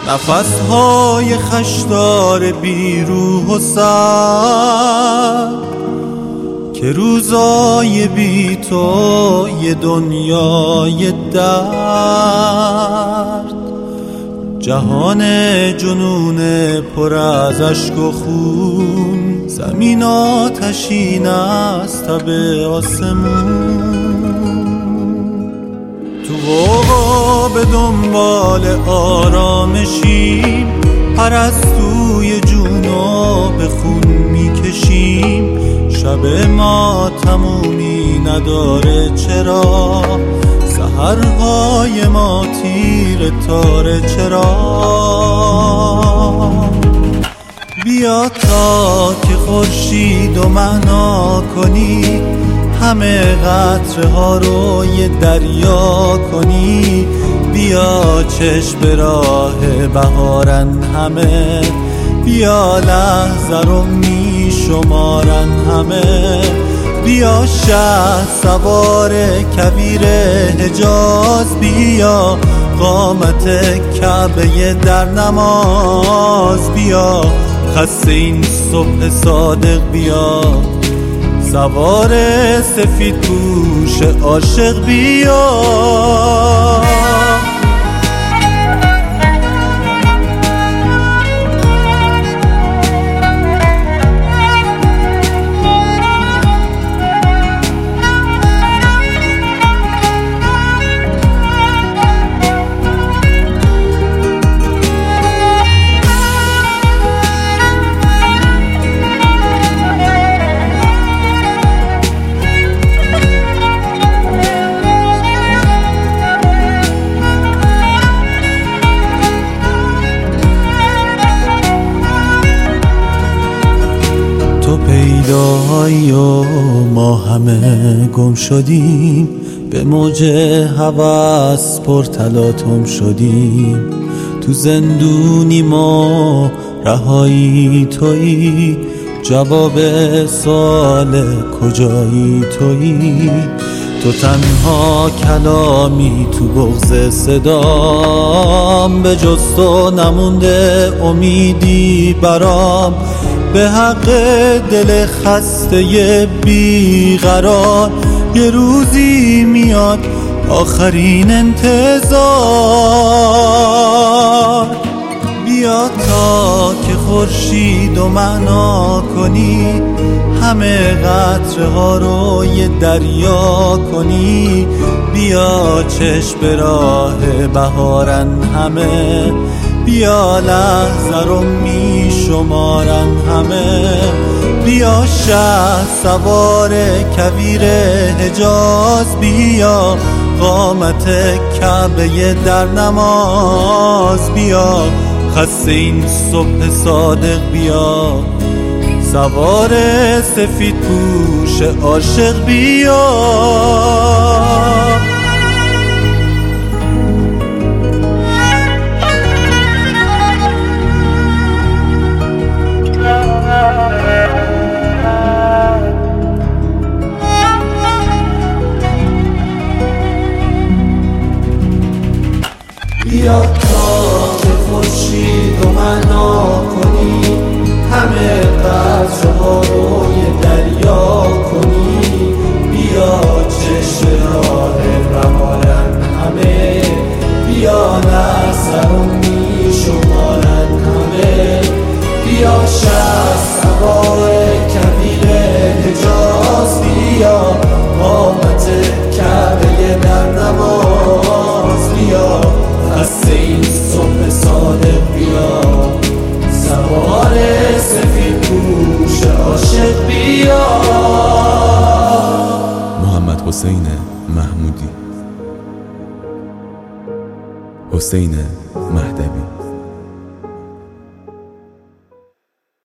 نفسهای خشدار بی روح و سر که روزای بی تو یه دنیای درد، جهان جنون پر از اشک و خون، زمین آتشین از تب آسمون. تو غوغا به دنبال آرامشیم، پرستوی جونو به خون میکشیم. شب ما تمومی نداره چرا، سحرهای ما تیر تاره چرا. بیا تا که خورشید و معنا کنی، همه قطره ها رو یه دریا کنی. بیا چشم به راه بهارن همه، بیا لحظه رو می شمارن همه. بیا شهر سوار کویر حجاز، بیا قامت کعبه در نماز. بیا خسته این صبح صادق، بیا سوار سفید پوش عاشق، بیا. تو پیدایی و ما همه گم شدیم، به موج هوس پرتلاطم شدیم. تو زندونی ما رهایی تویی، جواب سوال کجایی تویی. تو تنها کلامی تو بغض صدام، به جز تو نمونده امیدی برام. به حق دل خسته بیقرار، یه روزی میاد آخرین انتظار. بیا تا که خورشید و معنا کنی، همه قطره ها رو یه دریا کنی. بیا چشم به راه بهارن همه، بیا لحظه رو می شمارن همه. بیا شهر سوار کویر حجاز، بیا قامت کعبه در نماز. بیا خسته این صبح صادق، بیا سوار سفید پوش عاشق، بیا. بیا تا که خورشید و معنا کنی، همه قطره ها رو یه دریا کنی. بیا چشم راه بهارن همه، بیا لحظه رو می شمارن همه. بیا شهر سوار کویر حجاز، بیا قامت کعبه در نماز. بیا خسته این صبح صادق، بیا سوار سفید پوش عاشق، بیا. محمد حسین محمودی، حسین مهدوی.